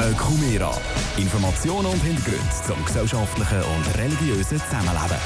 Kumera. Informationen und Hintergründe zum gesellschaftlichen und religiösen Zusammenleben.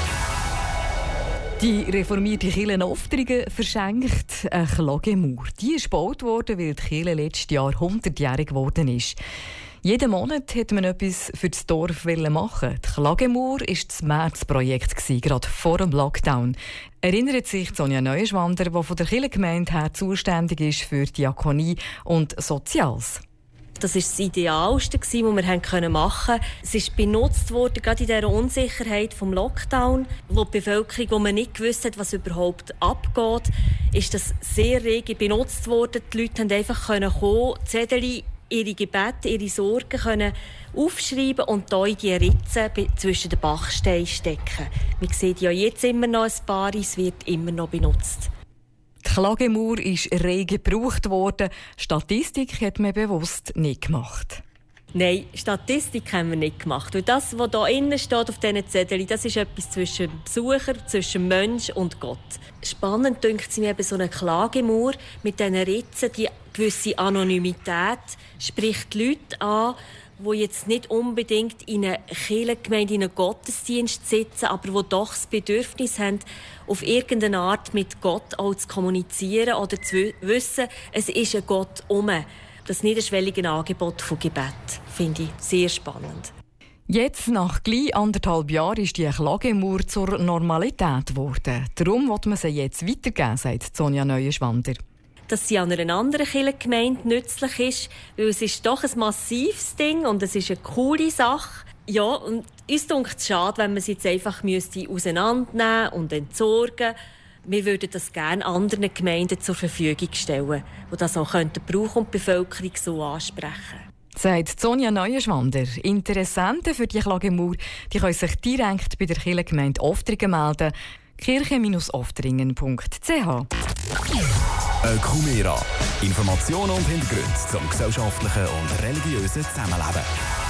Die reformierte Kirche in Oftringen verschenkt eine Klagemauer. Die ist gebaut worden, weil die Kirche letztes Jahr 100-jährig geworden ist. Jeden Monat wollte man etwas für das Dorf machen. Die Klagemauer war das Märzprojekt, gerade vor dem Lockdown. Erinnert sich Sonja Neuenschwander, die von der Kirchengemeinde her zuständig ist für Diakonie und Soziales. Das war das Idealste, was wir machen konnten. Es ist benutzt worden, gerade in dieser Unsicherheit des Lockdown, wo die Bevölkerung, wo man nicht gewusst hat, was überhaupt abgeht, ist das sehr rege benutzt worden. Die Leute konnten einfach kommen, Zettel, ihre Gebete, ihre Sorgen können aufschreiben und hier in die Ritzen zwischen den Bachsteinen stecken. Man sieht ja jetzt immer noch ein paar, es wird immer noch benutzt. Die Klagemauer ist rege gebraucht worden. Statistik hat man bewusst nicht gemacht. Nein, Statistik haben wir nicht gemacht. Weil das, was hier innen steht auf diesen Zetteln, das ist etwas zwischen Besucher, zwischen Mensch und Gott. Spannend dünkt es mir eben so eine Klagemauer mit diesen Ritzen, die gewisse Anonymität spricht die Leute an, die jetzt nicht unbedingt in einer Kirchengemeinde, in einem Gottesdienst sitzen, aber die doch das Bedürfnis haben, auf irgendeine Art mit Gott auch zu kommunizieren oder zu wissen, es ist ein Gott um. Das niederschwellige Angebot von Gebet finde ich sehr spannend. Jetzt, nach gleich 1,5 Jahren, ist die Klagemauer zur Normalität geworden. Darum will man sie jetzt weitergeben, sagt Sonja Neuenschwander. Dass sie an einer anderen Kirchengemeinde nützlich ist, weil es ist doch ein massives Ding und es ist eine coole Sache. Ja, und uns dünkt es schade, wenn man sie jetzt einfach auseinandernehmen und entsorgen. Wir würden das gerne anderen Gemeinden zur Verfügung stellen, die das auch brauchen und die Bevölkerung so ansprechen. Sagt Sonja Neuenschwander. Interessenten für die Klagemauer, die können sich direkt bei der Kirchengemeinde Oftringen melden. kirche-oftringen.ch. Kumera. Informationen und Hintergründe zum gesellschaftlichen und religiösen Zusammenleben.